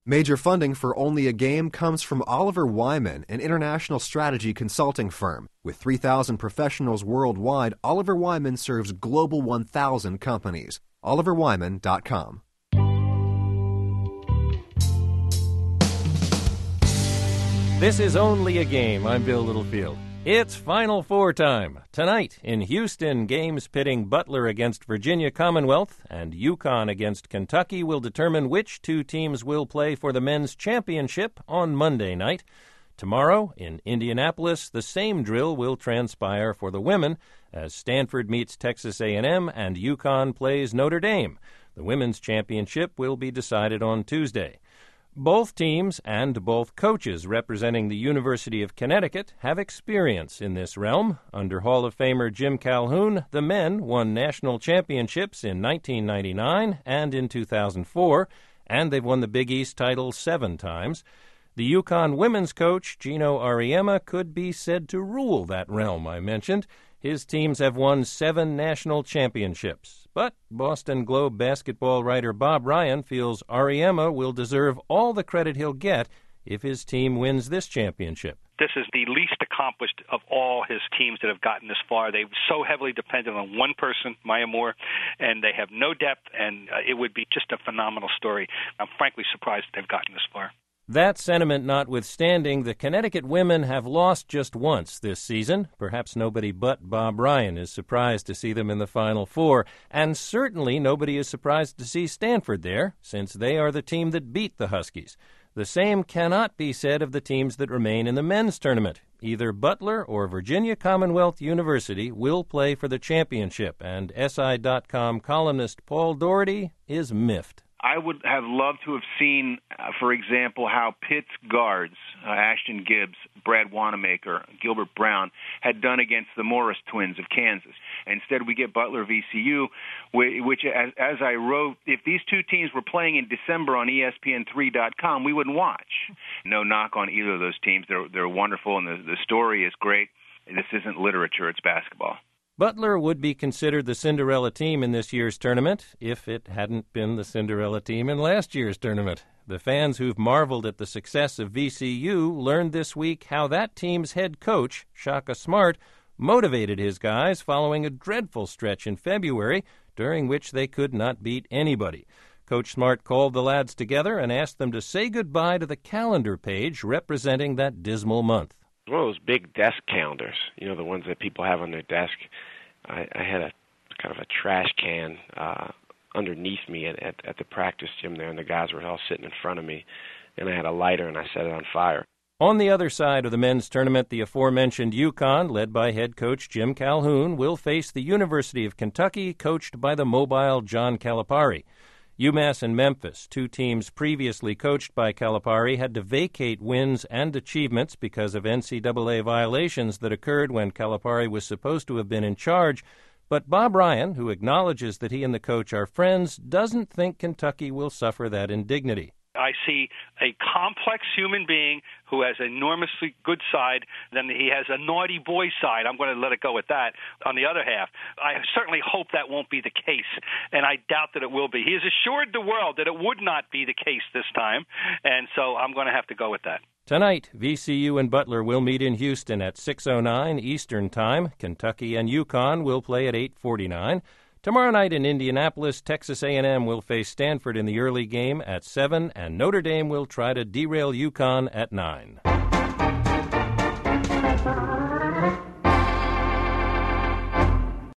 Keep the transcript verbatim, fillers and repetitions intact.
Major funding for Only a Game comes from Oliver Wyman, an international strategy consulting firm. With three thousand professionals worldwide, Oliver Wyman serves Global one thousand companies. oliver wyman dot com. This is Only a Game. I'm Bill Littlefield. It's Final Four time. Tonight in Houston, games pitting Butler against Virginia Commonwealth and UConn against Kentucky will determine which two teams will play for the men's championship on Monday night. Tomorrow in Indianapolis, the same drill will transpire for the women as Stanford meets Texas A and M and UConn plays Notre Dame. The women's championship will be decided on Tuesday. Both teams and both coaches representing the University of Connecticut have experience in this realm. Under Hall of Famer Jim Calhoun, the men won national championships in nineteen ninety-nine and in two thousand four, and they've won the Big East title seven times. The UConn women's coach, Gino Auriemma, could be said to rule that realm I mentioned. His teams have won seven national championships. But Boston Globe basketball writer Bob Ryan feels Auriemma will deserve all the credit he'll get if his team wins this championship. This is the least accomplished of all his teams that have gotten this far. They've so heavily depended on one person, Maya Moore, and they have no depth, and uh, it would be just a phenomenal story. I'm frankly surprised they've gotten this far. That sentiment notwithstanding, the Connecticut women have lost just once this season. Perhaps nobody but Bob Ryan is surprised to see them in the Final Four, and certainly nobody is surprised to see Stanford there, since they are the team that beat the Huskies. The same cannot be said of the teams that remain in the men's tournament. Either Butler or Virginia Commonwealth University will play for the championship, and S I dot com columnist Paul Doherty is miffed. I would have loved to have seen, uh, for example, how Pitt's guards, uh, Ashton Gibbs, Brad Wanamaker, Gilbert Brown, had done against the Morris twins of Kansas. Instead, we get Butler V C U, which, as, as I wrote, if these two teams were playing in December on E S P N three dot com, we wouldn't watch. No knock on either of those teams. They're, they're wonderful, and the, the story is great. This isn't literature, it's basketball. Butler would be considered the Cinderella team in this year's tournament if it hadn't been the Cinderella team in last year's tournament. The fans who've marveled at the success of V C U learned this week how that team's head coach, Shaka Smart, motivated his guys following a dreadful stretch in February during which they could not beat anybody. Coach Smart called the lads together and asked them to say goodbye to the calendar page representing that dismal month. One of those big desk calendars, you know, the ones that people have on their desk. I, I had a kind of a trash can uh, underneath me at, at, at the practice gym there, and the guys were all sitting in front of me, and I had a lighter, and I set it on fire. On the other side of the men's tournament, the aforementioned UConn, led by head coach Jim Calhoun, will face the University of Kentucky, coached by the mobile John Calipari. UMass and Memphis, two teams previously coached by Calipari, had to vacate wins and achievements because of N C double A violations that occurred when Calipari was supposed to have been in charge. But Bob Ryan, who acknowledges that he and the coach are friends, doesn't think Kentucky will suffer that indignity. I see a complex human being who has an enormously good side, then he has a naughty boy side. I'm going to let it go at that. On the other half, I certainly hope that won't be the case, and I doubt that it will be. He has assured the world that it would not be the case this time, and so I'm going to have to go with that. Tonight, V C U and Butler will meet in Houston at six oh nine Eastern Time. Kentucky and UConn will play at eight forty-nine. Tomorrow night in Indianapolis, Texas A and M will face Stanford in the early game at seven, and Notre Dame will try to derail UConn at nine.